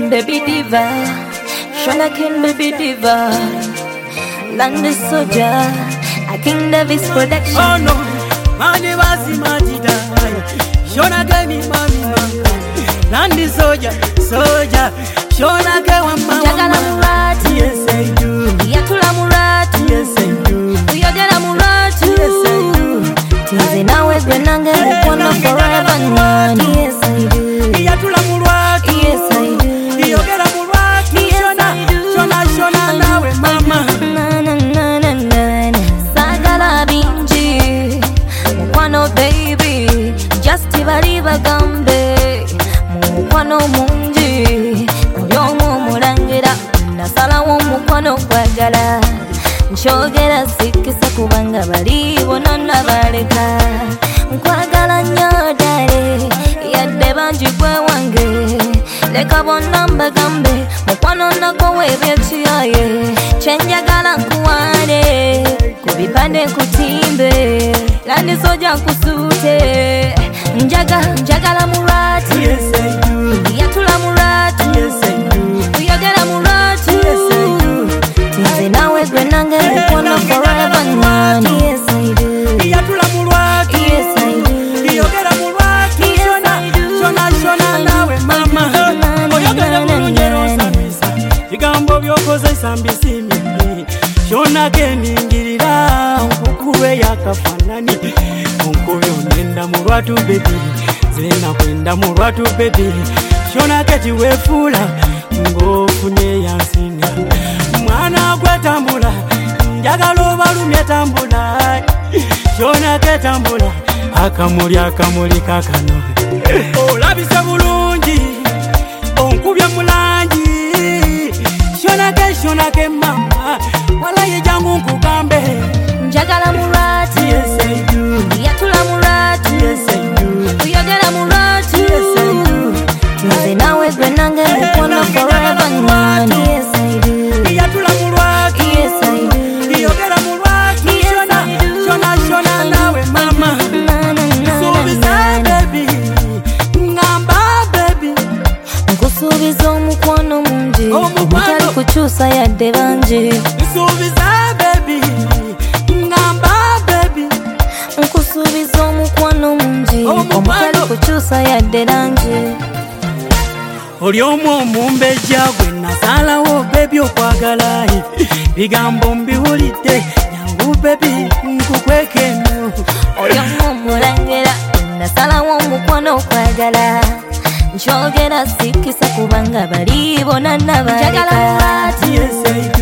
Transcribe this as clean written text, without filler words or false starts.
baby diva, Shona King, baby diva, Landy Soldier, a King Davis production. Oh no, Mani Wasi Matida, Shona Gami Mami Mama, Landy Soldier, Shona Gawa Mama. Jagala Murati, yes I do. Yatula Murati, yes I do. Uyogera Murati, yes I do. Tize nawe gwenange mukono forever and one. Yes I do. Yatula Murati, yes I do. Uyogera Murati, Shona nawe mama. Sagala binji, mukwano baby, just ibaliba gambe, mukwano mungi, mulyomu mulangira, nasalawo mukwano kwagala, nkyogera sikisa kubanga bali bonna nabaleka, nkwagala nnyo ddale, yadde bangi gwe wange, leka bonna mbagambe, mukwano nakowa ebyekyaye, kyenjagala nkuwaane, ku bipande nkutimbe, Landy Soldier nkusuute, njagala Murati, yes I do. Yatula Murati, yes I do. Uyogera Murati, yes I do. Tize nawe gwenange mukono forever and one. Yes I do. Yatula Murati, yes I do. Uyogera Murati, yes I do. Shona nawe mama. Oyogera mulunjero nsambisa, bigambo byokozesa mbisimye. Shona geningirira, nkukube yakafanani. Onkubyo nenda mu lwatu baby, zena kwenda mu lwatu baby. Shona keti wefula, ngofunye yansinga. Mwana gwetambula, njagala obalumye tambula. Shona ketambula, akamuli kakano. Olabise bulungi, onkubye mulangi. Shona ke mama, walaye jangu nkugambe. Njagala Murati, yes I do. Yatula Murati, yes I do. Uyogera Murati, yes I do. Tize nawe gwenange mukono forever and one. Yes I do. Yatula Murati, yes I do. Uyogera Murati, yes I do. Shona nawe mama. Subiza baby, ngamba baby. Nkusuubiza omukwano mungi, Omukwano. omutali kukyusa yadde bangi. Subiza baby, ngamba baby. Nkusuubiza omukwano mungi, Omukwano. omutali kukyusa yadde langi. Oli omu omumbejja gwe nasalawo baby okwagala. Bigambo mbiwulidde, nyangu baby nkukwekeno. Oli omu omulangira, nasalawo omukwano okwagala, nkyogera sikisa kubanga bali bonna nabaleka. Yes I